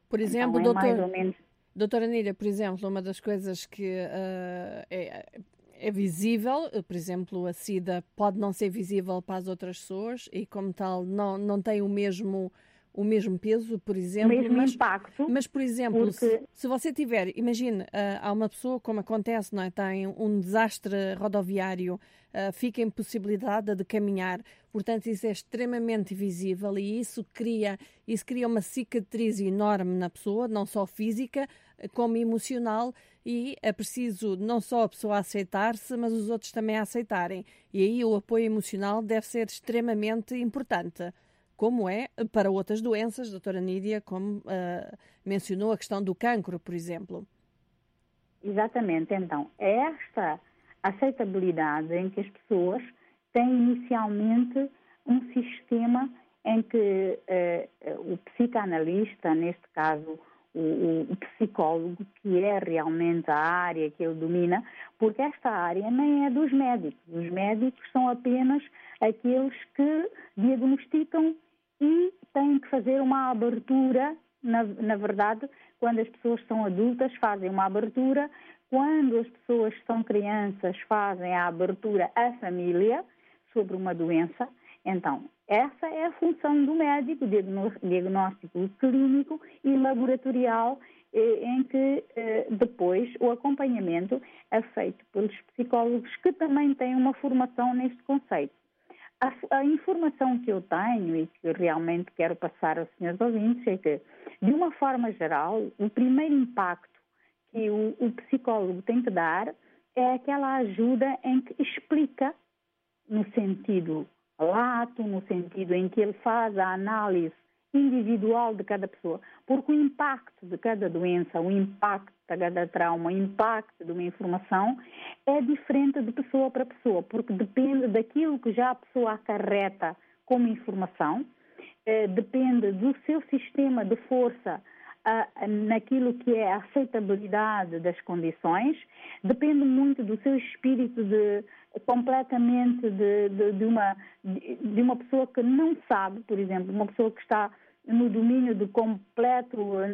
Por exemplo, então, mais ou menos... Doutora Nília, por exemplo, uma das coisas que é visível, por exemplo, a SIDA pode não ser visível para as outras pessoas e, como tal, não tem o mesmo peso, por exemplo. O mesmo impacto. Mas, por exemplo, porque... se você tiver, imagine, há uma pessoa, como acontece, não é? Tem um desastre rodoviário, fica impossibilitada de caminhar, portanto isso é extremamente visível e isso cria uma cicatriz enorme na pessoa, não só física, como emocional, e é preciso não só a pessoa aceitar-se, mas os outros também a aceitarem. E aí o apoio emocional deve ser extremamente importante, como é para outras doenças, doutora Nília, como mencionou a questão do cancro, por exemplo. Exatamente. Então, é esta aceitabilidade em que as pessoas têm inicialmente um sistema em que o psicanalista, neste caso o psicólogo, que é realmente a área que ele domina, porque esta área nem é dos médicos. Os médicos são apenas aqueles que diagnosticam e têm que fazer uma abertura, na verdade, quando as pessoas são adultas, fazem uma abertura, quando as pessoas são crianças, fazem a abertura à família sobre uma doença. Então, essa é a função do médico, diagnóstico clínico e laboratorial, em que depois o acompanhamento é feito pelos psicólogos, que também têm uma formação neste conceito. A informação que eu tenho e que realmente quero passar aos senhores ouvintes é que, de uma forma geral, o primeiro impacto que o psicólogo tem que dar é aquela ajuda em que explica, no sentido lato, no sentido em que ele faz a análise individual de cada pessoa, porque o impacto de cada doença, o impacto de cada trauma, o impacto de uma informação é diferente de pessoa para pessoa, porque depende daquilo que já a pessoa acarreta como informação, depende do seu sistema de força naquilo que é a aceitabilidade das condições, depende muito do seu espírito completamente de uma pessoa que não sabe, por exemplo, uma pessoa que está no domínio de completo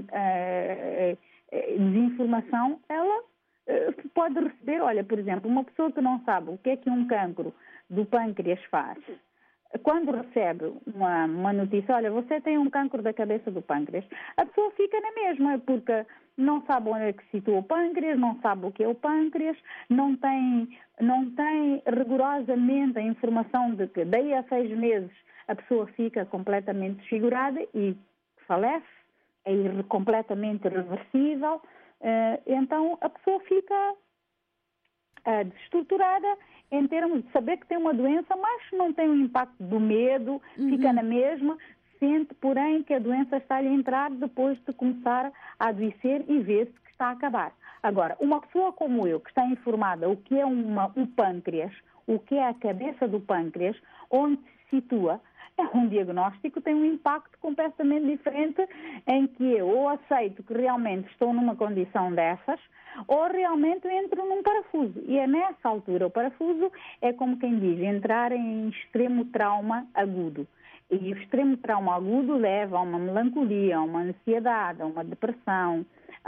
desinformação, ela pode receber, olha, por exemplo, uma pessoa que não sabe o que é que um cancro do pâncreas faz. Quando recebe uma notícia, olha, você tem um cancro da cabeça do pâncreas, a pessoa fica na mesma, porque não sabe onde é que se situa o pâncreas, não sabe o que é o pâncreas, não tem rigorosamente a informação de que daí a 6 meses a pessoa fica completamente desfigurada e falece, é completamente irreversível, então a pessoa fica desestruturada em termos de saber que tem uma doença, mas não tem o impacto do medo, fica na mesma, sente, porém, que a doença está-lhe a entrar depois de começar a adoecer e vê-se que está a acabar. Agora, uma pessoa como eu, que está informada o que é o pâncreas, o que é a cabeça do pâncreas, onde se situa, um diagnóstico tem um impacto completamente diferente, em que eu ou aceito que realmente estou numa condição dessas, ou realmente entro num parafuso. E é nessa altura, o parafuso é como quem diz, entrar em extremo trauma agudo. E o extremo trauma agudo leva a uma melancolia, a uma ansiedade, a uma depressão,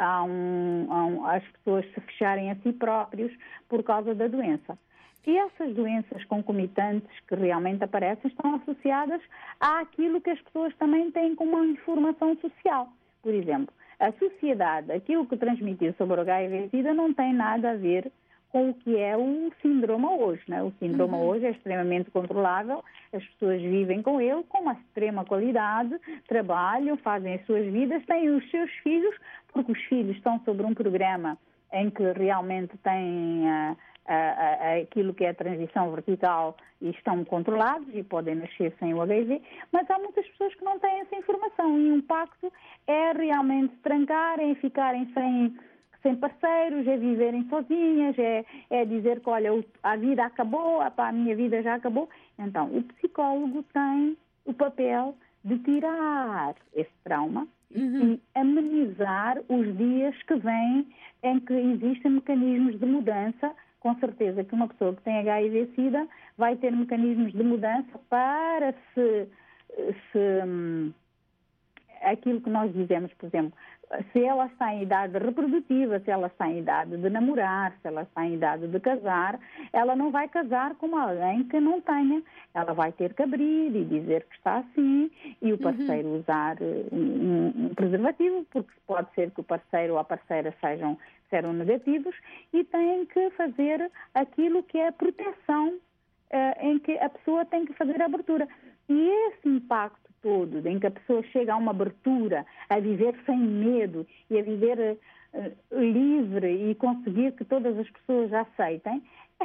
às pessoas se fecharem a si próprios por causa da doença. E essas doenças concomitantes que realmente aparecem estão associadas àquilo que as pessoas também têm como uma informação social. Por exemplo, a sociedade, aquilo que transmitiu sobre o HIV/SIDA não tem nada a ver com o que é o síndrome hoje, né? O síndrome hoje é extremamente controlável, as pessoas vivem com ele com uma extrema qualidade, trabalham, fazem as suas vidas, têm os seus filhos, porque os filhos estão sobre um programa em que realmente têm aquilo que é a transição vertical e estão controlados e podem nascer sem o HIV, mas há muitas pessoas que não têm essa informação e o impacto é realmente trancarem, ficarem sem parceiros, é viverem sozinhas, é dizer que, olha, a vida acabou, a minha vida já acabou. Então, o psicólogo tem o papel de tirar esse trauma e amenizar os dias que vêm em que existem mecanismos de mudança. Com certeza que uma pessoa que tem HIV/SIDA vai ter mecanismos de mudança para aquilo que nós dizemos, por exemplo, se ela está em idade reprodutiva, se ela está em idade de namorar, se ela está em idade de casar, ela não vai casar com alguém que não tenha. Ela vai ter que abrir e dizer que está assim e o parceiro usar um preservativo, porque pode ser que o parceiro ou a parceira sejam negativos, e têm que fazer aquilo que é a proteção em que a pessoa tem que fazer a abertura. E esse impacto todo, em que a pessoa chega a uma abertura, a viver sem medo e a viver livre e conseguir que todas as pessoas a aceitem,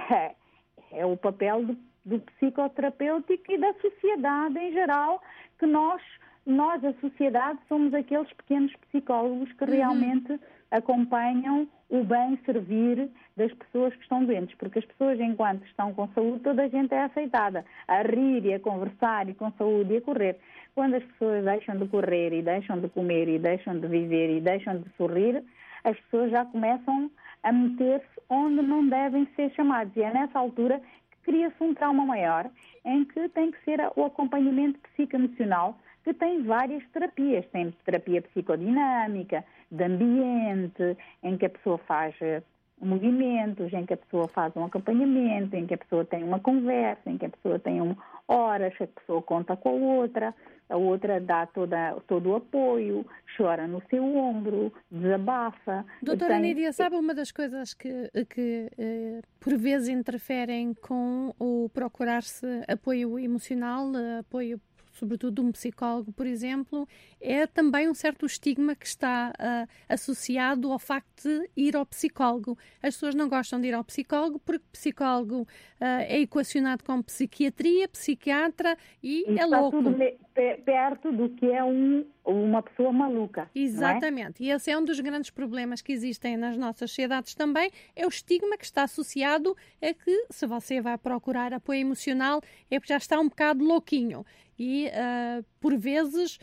é o papel do psicoterapêutico e da sociedade em geral, que nós, a sociedade, somos aqueles pequenos psicólogos que realmente acompanham o bem servir das pessoas que estão doentes, porque as pessoas, enquanto estão com saúde, toda a gente é aceitada, a rir e a conversar e com saúde e a correr. Quando as pessoas deixam de correr e deixam de comer e deixam de viver e deixam de sorrir, as pessoas já começam a meter-se onde não devem ser chamados. E é nessa altura que cria-se um trauma maior, em que tem que ser o acompanhamento psicoemocional, que tem várias terapias. Tem terapia psicodinâmica, de ambiente, em que a pessoa faz movimentos, em que a pessoa faz um acompanhamento, em que a pessoa tem uma conversa, em que a pessoa tem horas, a pessoa conta com a outra dá todo o apoio, chora no seu ombro, desabafa. Doutora Nídia, sabe uma das coisas que por vezes interferem com o procurar-se apoio emocional, apoio sobretudo de um psicólogo, por exemplo, é também um certo estigma que está associado ao facto de ir ao psicólogo. As pessoas não gostam de ir ao psicólogo porque psicólogo é equacionado com psiquiatria, psiquiatra e é louco. Está tudo perto do que é uma pessoa maluca. Exatamente. Não é? E esse é um dos grandes problemas que existem nas nossas sociedades também, é o estigma que está associado a que, se você vai procurar apoio emocional, é porque já está um bocado louquinho. E, por vezes,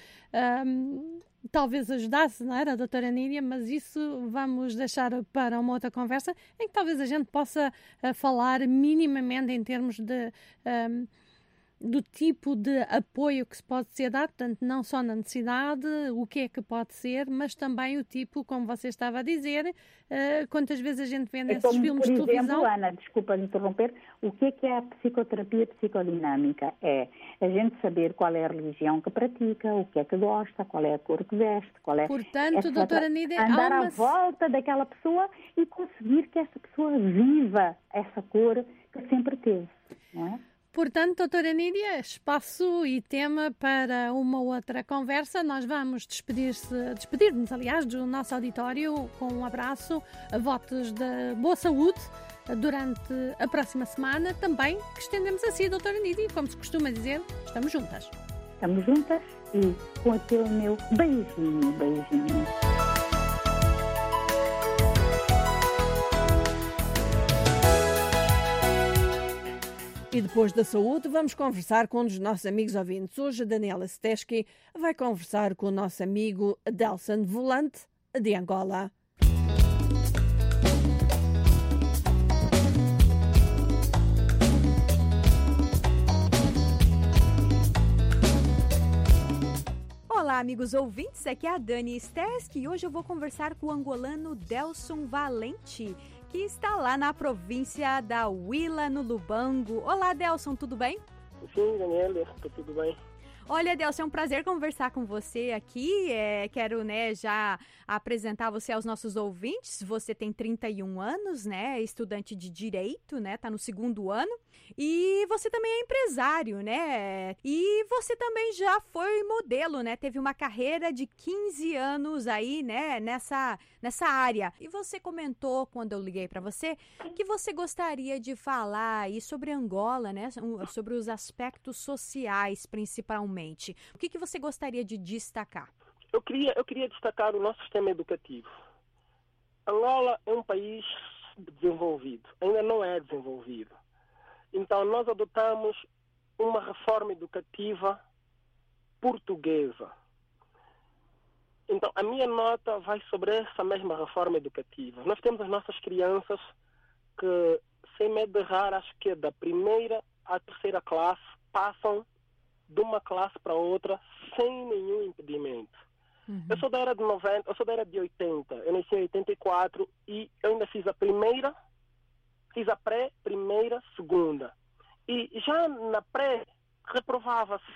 talvez ajudasse, não era, doutora Nídia? Mas isso vamos deixar para uma outra conversa, em que talvez a gente possa falar minimamente em termos de... do tipo de apoio que se pode ser dado, portanto, não só na necessidade, o que é que pode ser, mas também o tipo, como você estava a dizer, quantas vezes a gente vê nesses filmes de televisão... Por exemplo, Ana, desculpa interromper, o que é a psicoterapia psicodinâmica? É a gente saber qual é a religião que pratica, o que é que gosta, qual é a cor que veste, qual é... Portanto, doutora Nídia, andar à volta daquela pessoa e conseguir que essa pessoa viva essa cor que sempre teve, não é? Portanto, doutora Nídia, espaço e tema para uma outra conversa. Nós vamos despedir-nos, aliás, do nosso auditório com um abraço, votos de boa saúde durante a próxima semana. Também que estendemos assim, doutora Nídia, como se costuma dizer, estamos juntas. Estamos juntas e com aquele meu beijinho. E depois da saúde, vamos conversar com um dos nossos amigos ouvintes. Hoje, a Daniela Steschi vai conversar com o nosso amigo Delson Volante, de Angola. Olá, amigos ouvintes, aqui é a Dani Steschi e hoje eu vou conversar com o angolano Delson Valente, que está lá na província da Huila, no Lubango. Olá, Delson, tudo bem? Sim, Daniela, tudo bem. Olha, Delson, é um prazer conversar com você aqui. Quero, já apresentar você aos nossos ouvintes. Você tem 31 anos, é estudante de Direito, está no 2º ano. E você também é empresário, E você também já foi modelo, Teve uma carreira de 15 anos aí, nessa área. E você comentou, quando eu liguei para você, que você gostaria de falar aí sobre Angola, sobre os aspectos sociais, principalmente. O que você gostaria de destacar? Eu queria destacar o nosso sistema educativo. Angola é um país desenvolvido, ainda não é desenvolvido. Então, nós adotamos uma reforma educativa portuguesa. Então, a minha nota vai sobre essa mesma reforma educativa. Nós temos as nossas crianças que, sem medo de errar, acho que da 1ª à 3ª classe, passam de uma classe para outra sem nenhum impedimento. Eu sou da era de 90, eu sou da era de 80. Eu nasci em 84 e eu ainda fiz a pré, primeira, segunda. E já na pré, reprovava-se.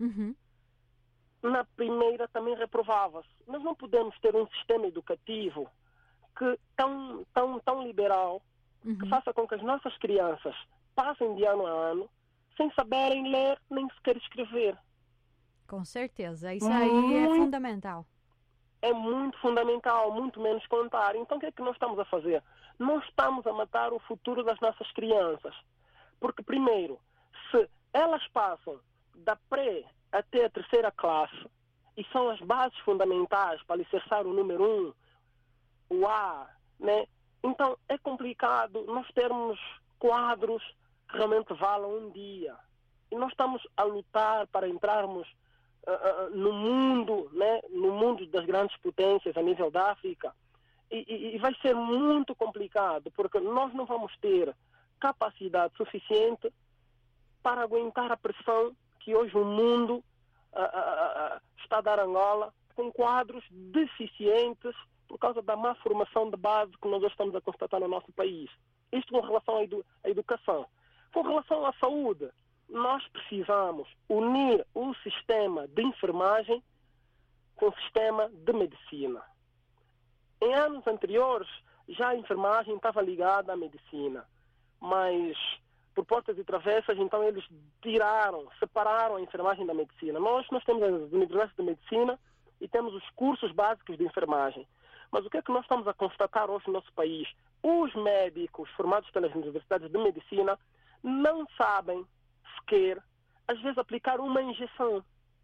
Na primeira também reprovava-se. Nós não podemos ter um sistema educativo que tão liberal, que faça com que as nossas crianças passem de ano a ano sem saberem ler nem sequer escrever. Com certeza. Isso aí é fundamental. É muito fundamental, muito menos contar. Então o que é que nós estamos a fazer? Nós estamos a matar o futuro das nossas crianças. Porque, primeiro, se elas passam da pré até a terceira classe, e são as bases fundamentais para alicerçar o número 1, o A, né? Então é complicado nós termos quadros que realmente valam um dia. E nós estamos a lutar para entrarmos no mundo, né? No mundo das grandes potências a nível da África. E vai ser muito complicado, porque nós não vamos ter capacidade suficiente para aguentar a pressão que hoje o mundo está a dar a Angola, com quadros deficientes por causa da má formação de base que nós hoje estamos a constatar no nosso país. Isto com relação à educação. Com relação à saúde, nós precisamos unir o sistema de enfermagem com o sistema de medicina. Em anos anteriores, já a enfermagem estava ligada à medicina, mas por portas e travessas, então eles separaram a enfermagem da medicina. Nós temos as universidades de medicina e temos os cursos básicos de enfermagem. Mas o que é que nós estamos a constatar hoje no nosso país? Os médicos formados pelas universidades de medicina não sabem sequer, às vezes, aplicar uma injeção.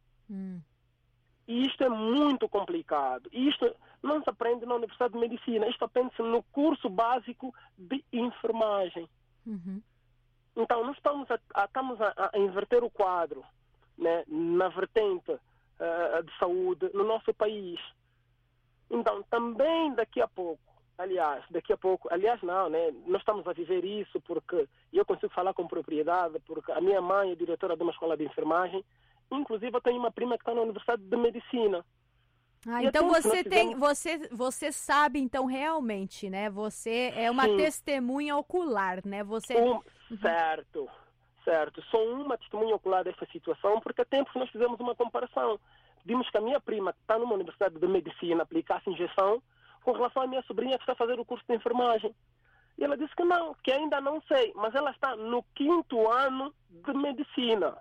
E isto é muito complicado. E isto não se aprende na Universidade de Medicina. Isto aprende-se no curso básico de enfermagem. Então, nós estamos a inverter o quadro, né, na vertente de saúde no nosso país. Então, também daqui a pouco, nós estamos a viver isso porque eu consigo falar com propriedade, porque a minha mãe é diretora de uma escola de enfermagem, inclusive eu tenho uma prima que está na Universidade de Medicina. Então você sabe, então, realmente, né? Você é uma testemunha ocular, né? Certo. Sou uma testemunha ocular dessa situação, porque há tempos nós fizemos uma comparação. Vimos que a minha prima, que está numa universidade de medicina, aplicasse injeção com relação à minha sobrinha que está a fazer o curso de enfermagem. E ela disse que não, que ainda não sei, mas ela está no 5º ano de medicina.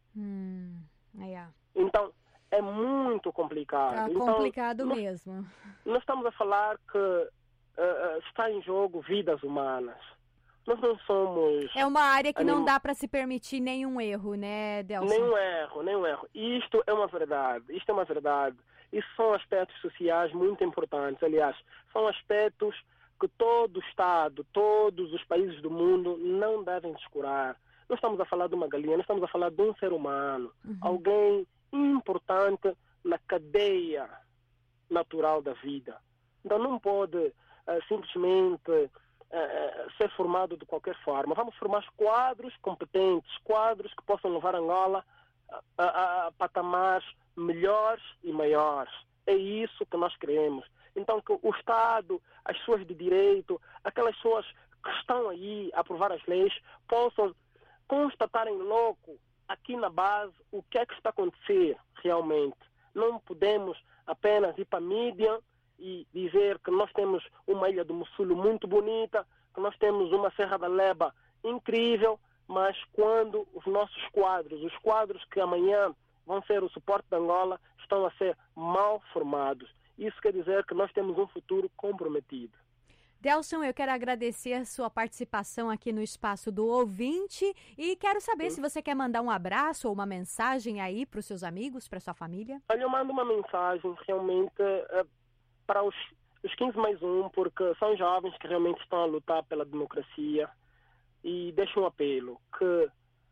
Então, é muito complicado. Complicado mesmo. Nós estamos a falar que está em jogo vidas humanas. Nós não somos... É uma área que não dá para se permitir nenhum erro, né, Delson? Nenhum erro. E isto é uma verdade. Isso são aspectos sociais muito importantes. Aliás, são aspectos que todo Estado, todos os países do mundo não devem descurar. Não estamos a falar de uma galinha, nós estamos a falar de um ser humano. Alguém importante na cadeia natural da vida. Então não pode simplesmente ser formado de qualquer forma. Vamos formar quadros competentes, quadros que possam levar Angola a patamares melhores e maiores. É isso que nós queremos. Então que o Estado, as pessoas de direito, aquelas pessoas que estão aí a aprovar as leis, possam constatarem logo aqui na base o que é que está a acontecer realmente. Não podemos apenas ir para a mídia e dizer que nós temos uma Ilha do Mussulo muito bonita, que nós temos uma Serra da Leba incrível, mas quando os nossos quadros, os quadros que amanhã vão ser o suporte de Angola, estão a ser mal formados. Isso quer dizer que nós temos um futuro comprometido. Delson, eu quero agradecer a sua participação aqui no Espaço do Ouvinte e quero saber se você quer mandar um abraço ou uma mensagem aí para os seus amigos, para sua família. Olha, eu mando uma mensagem realmente para os 15+1, porque são jovens que realmente estão a lutar pela democracia, e deixo um apelo que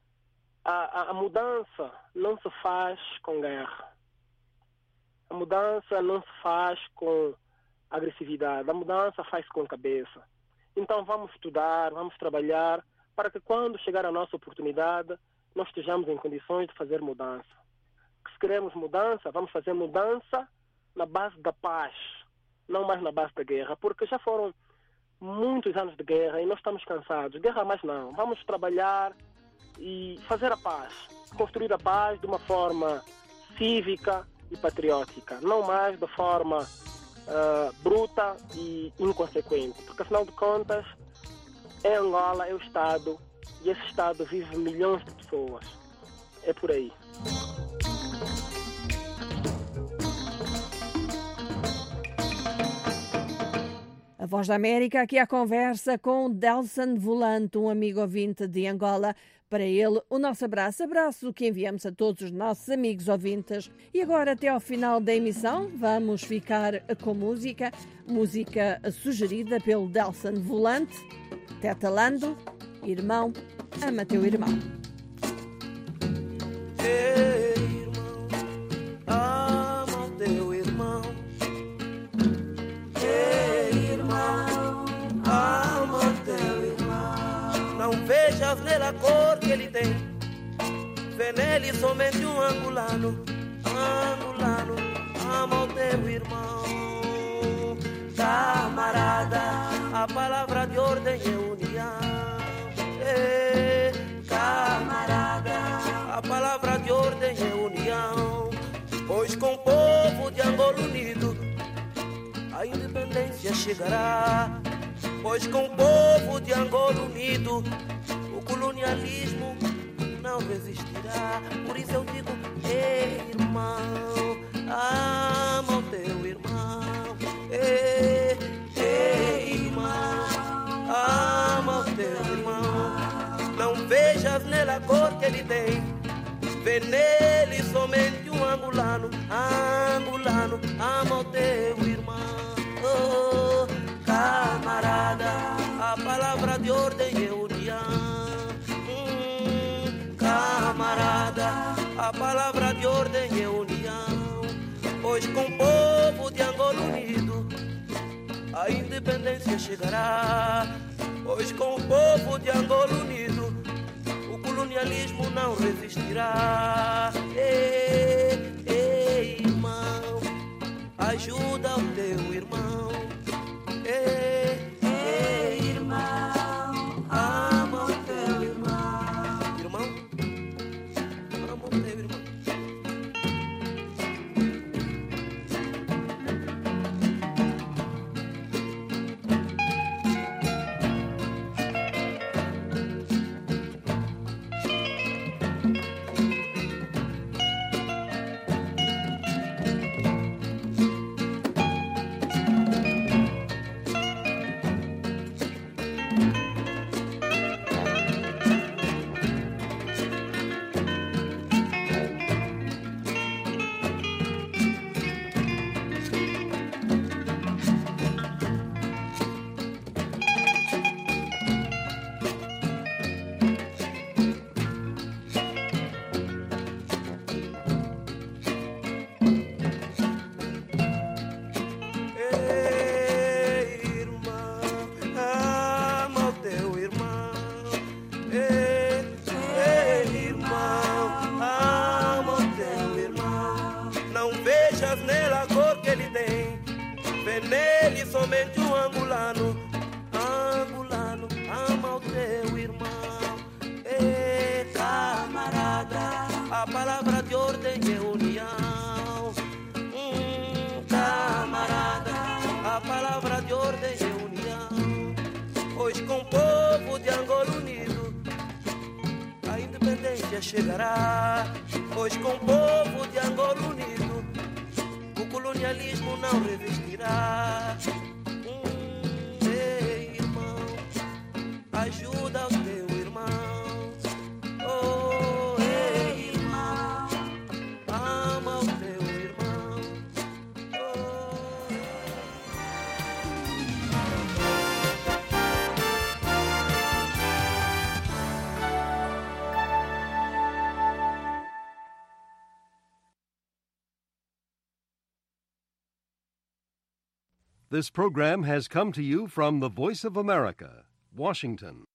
a mudança não se faz com guerra. A mudança não se faz com agressividade. A mudança faz com cabeça. Então vamos estudar, vamos trabalhar para que quando chegar a nossa oportunidade nós estejamos em condições de fazer mudança. Que se queremos mudança, vamos fazer mudança na base da paz, não mais na base da guerra, porque já foram muitos anos de guerra e nós estamos cansados. Guerra mais não. Vamos trabalhar e fazer a paz, construir a paz de uma forma cívica e patriótica, não mais de forma bruta e inconsequente, porque afinal de contas em Angola é o Estado e esse Estado vive milhões de pessoas. É por aí. A Voz da América, aqui à conversa com Delson Volante, um amigo ouvinte de Angola. Para ele, o nosso abraço que enviamos a todos os nossos amigos ouvintes. E agora, até ao final da emissão, vamos ficar com música sugerida pelo Delson Volante, Teta Lando, Irmão, ama teu irmão. Ei, irmão, ama teu irmão. Ei, irmão, ama teu irmão. Não vejas nele a cor que ele tem, vê nele somente um angolano. Angolano, ama o teu irmão. Camarada, a palavra de ordem é união. Ei, camarada, a palavra de ordem é união. Pois com o povo de Angola unido a independência chegará. Pois com o povo de Angola unido o colonialismo não resistirá. Por isso eu digo, ei, irmão, ama o teu irmão. Ei, irmão, ama o teu irmão. Não vejas nele a cor que ele tem, vê nele somente um angolano. Angolano, ama o teu irmão. Oh, camarada, a palavra de ordem é união. Camarada, a palavra de ordem é união. Pois com o povo de Angola unido a independência chegará. Pois com o povo de Angola unido o colonialismo não resistirá. Ei, irmão, ajuda o teu irmão. Ei, irmão, ama o teu irmão. Irmão, ama o teu irmão. Chegará, pois com o povo de Angola unido o colonialismo não resistirá. Ei, irmão, ajuda o teu irmão. Oh, ei, irmão, ama o teu irmão. This program has come to you from the Voice of America, Washington.